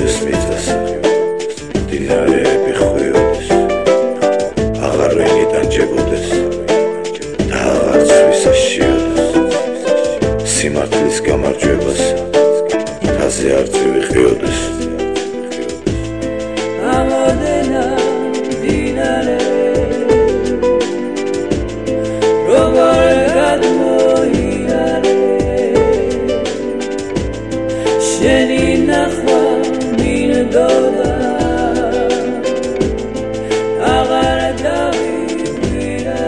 მიწის მიწასა მდინარეები ხვიოდეს აღარ ვინიტანჯებოდეს და აღარც ვისაშიოდეს სიმართლის გამარჯვებას თაზე არც ვიყიოდეს ამოდენა მდინარე როგორ გადმოიარე შენი ნახვა მინდოდა აღარ დავიგვირა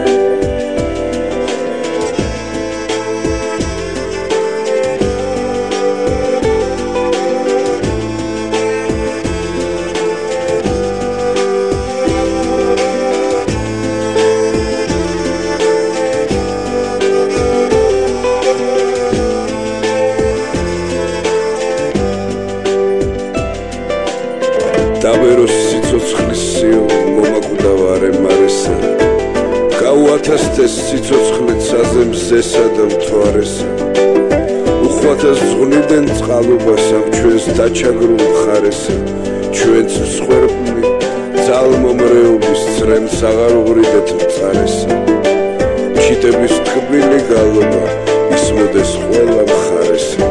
დავეროს სიცოცხლის სიო მომაკვდავარე მარესა გაუათასდეს სიცოცხლე ცაზე მზესა და მთვარესა უხვათას ზღვნიდან წყალობას ამ ჩვენს დაჩაგრულ მხარესა ჩვენც მსხვერპლი ძალმომრეობის წრემს აღარ უღრიდეთ მწარესა ჩიტების ტკბილი გალობა ისმოდეს ყველა მხარესა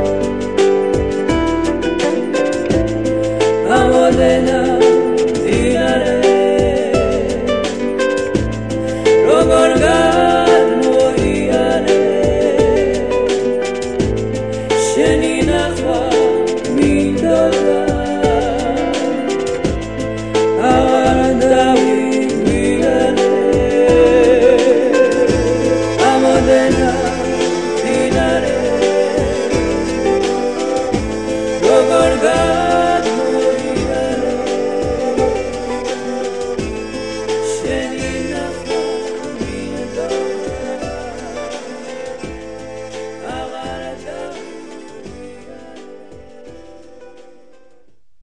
ამოდენა მდინარე როგორ გადმოიარე შენი